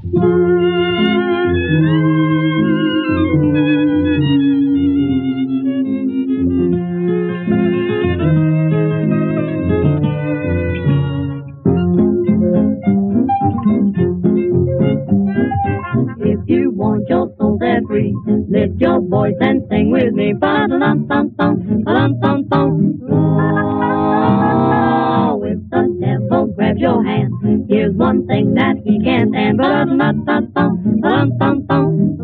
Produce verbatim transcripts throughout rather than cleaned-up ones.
If you want your soul set free, lift your voice and sing with me. Ba-da-dum-dum-dum, ba-dum-dum-dum. Oh, if the devil grabs your hand, here's one thing that he can't stand. Ba-dum-dum-dum, ba-dum-dum-dum.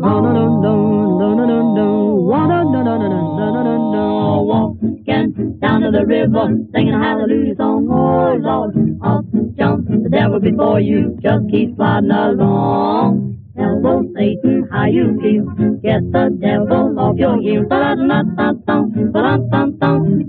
Walking down to the river, singing a hallelujah song. Oh, Lord, up jump the devil before you. Just keep sliding along. Hello, Satan, how you feel? Get the devil off your heels. Ba-da-dum-dum-dum, ba-dum-dum-dum,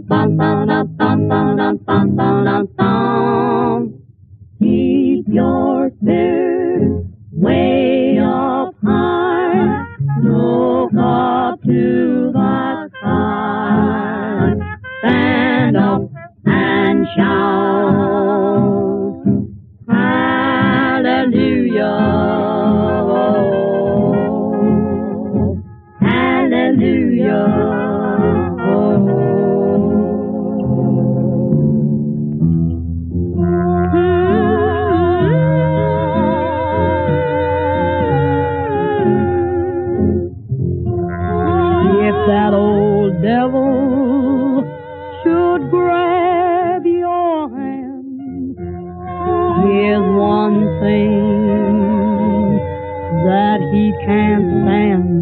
ba-dum-dum-dum-dum-dum-dum. Keep your spirit way up high. Look up to the sky. Stand up and shout. Hallelujah. That old devil should grab your hand, here's one thing that he can't stand.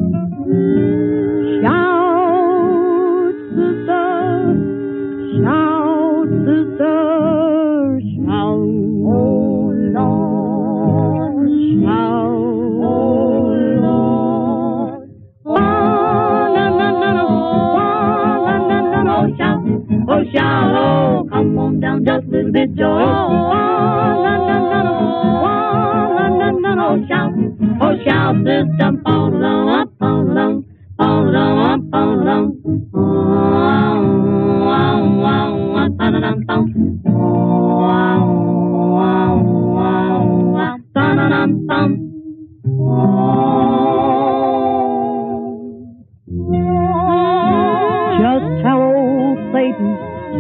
Shout, sister, shout, sister, shout. Oh, Lord, shout. Oh, Lord. Oh, shout, oh, come on down just a little bit, Joe. Oh, oh, shout, oh, shout, sister, fall down, up, fall down, fall down, up, fall down. Oh, wow, wow, wow, da-da-dum, dum. Oh, wow, wow, wow, wow, da-da-dum, dum. Just tell old Satan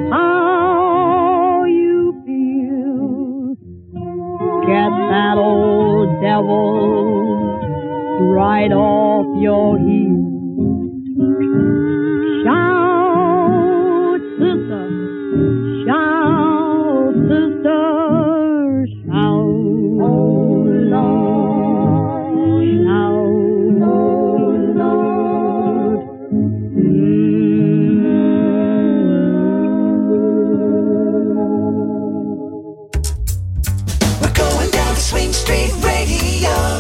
how you feel. Get that old devil right off your heels. Shout, sister, shout, sister, shout. Oh, Lord, shout, oh, Lord. We're going down to Swing Street Radio.